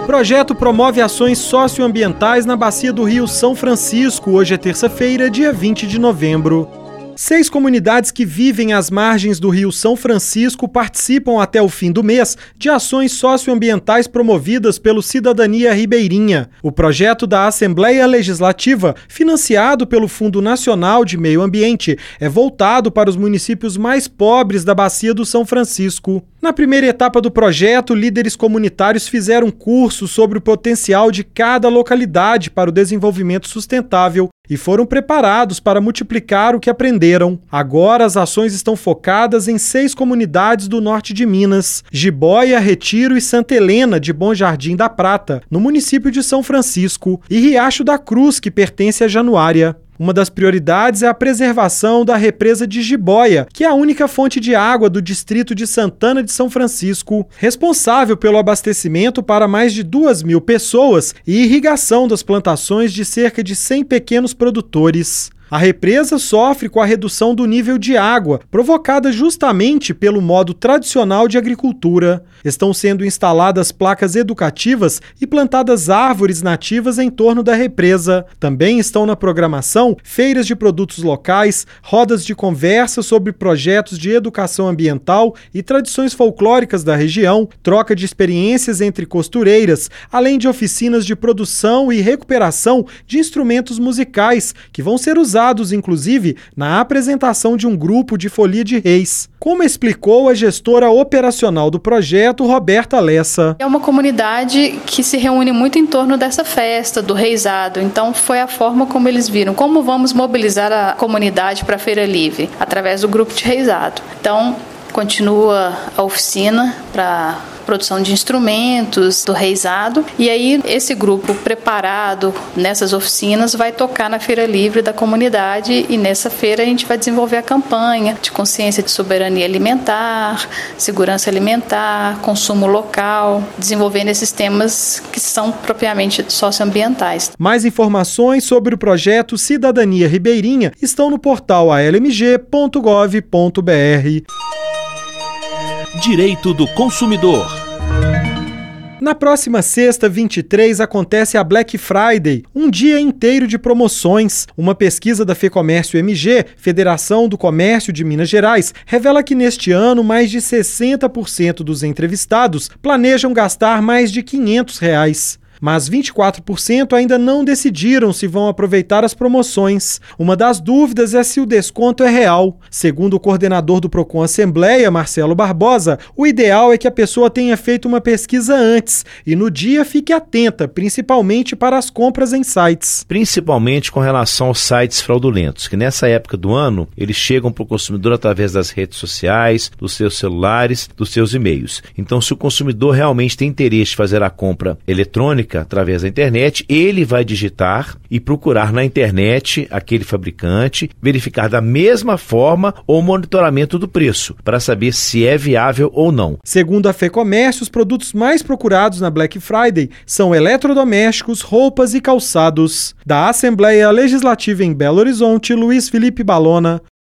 Projeto promove ações socioambientais na bacia do Rio São Francisco. Hoje é terça-feira, dia 20 de novembro. 6 comunidades que vivem às margens do Rio São Francisco participam até o fim do mês de ações socioambientais promovidas pelo Cidadania Ribeirinha. O projeto da Assembleia Legislativa, financiado pelo Fundo Nacional de Meio Ambiente, é voltado para os municípios mais pobres da bacia do São Francisco. Na primeira etapa do projeto, líderes comunitários fizeram curso sobre o potencial de cada localidade para o desenvolvimento sustentável e foram preparados para multiplicar o que aprenderam. Agora, as ações estão focadas em 6 comunidades do norte de Minas: Jiboia, Retiro e Santa Helena de Bom Jardim da Prata, no município de São Francisco, e Riacho da Cruz, que pertence a Januária. Uma das prioridades é a preservação da represa de Jiboia, que é a única fonte de água do distrito de Santana de São Francisco, responsável pelo abastecimento para mais de 2.000 pessoas e irrigação das plantações de cerca de 100 pequenos produtores. A represa sofre com a redução do nível de água, provocada justamente pelo modo tradicional de agricultura. Estão sendo instaladas placas educativas e plantadas árvores nativas em torno da represa. Também estão na programação feiras de produtos locais, rodas de conversa sobre projetos de educação ambiental e tradições folclóricas da região, troca de experiências entre costureiras, além de oficinas de produção e recuperação de instrumentos musicais, que vão ser usados inclusive na apresentação de um grupo de folia de reis, como explicou a gestora operacional do projeto, Roberta Lessa. É uma comunidade que se reúne muito em torno dessa festa do reisado, então foi a forma como eles viram, como vamos mobilizar a comunidade para a Feira Livre, através do grupo de reisado. Então, continua a oficina para produção de instrumentos do reisado, e aí esse grupo preparado nessas oficinas vai tocar na Feira Livre da comunidade, e nessa feira a gente vai desenvolver a campanha de consciência de soberania alimentar, segurança alimentar, consumo local, desenvolvendo esses temas que são propriamente socioambientais. Mais informações sobre o projeto Cidadania Ribeirinha estão no portal almg.gov.br. Direito do consumidor. Na próxima sexta, 23, acontece a Black Friday, um dia inteiro de promoções. Uma pesquisa da FEComércio MG, Federação do Comércio de Minas Gerais, revela que neste ano mais de 60% dos entrevistados planejam gastar mais de R$ 500. Mas 24% ainda não decidiram se vão aproveitar as promoções. Uma das dúvidas é se o desconto é real. Segundo o coordenador do Procon Assembleia, Marcelo Barbosa, o ideal é que a pessoa tenha feito uma pesquisa antes e no dia fique atenta, principalmente para as compras em sites. Principalmente com relação aos sites fraudulentos, que nessa época do ano eles chegam para o consumidor através das redes sociais, dos seus celulares, dos seus e-mails. Então, se o consumidor realmente tem interesse de fazer a compra eletrônica, através da internet, ele vai digitar e procurar na internet aquele fabricante, verificar da mesma forma o monitoramento do preço, para saber se é viável ou não. Segundo a FEComércio, os produtos mais procurados na Black Friday são eletrodomésticos, roupas e calçados. Da Assembleia Legislativa em Belo Horizonte, Luiz Felipe Balona.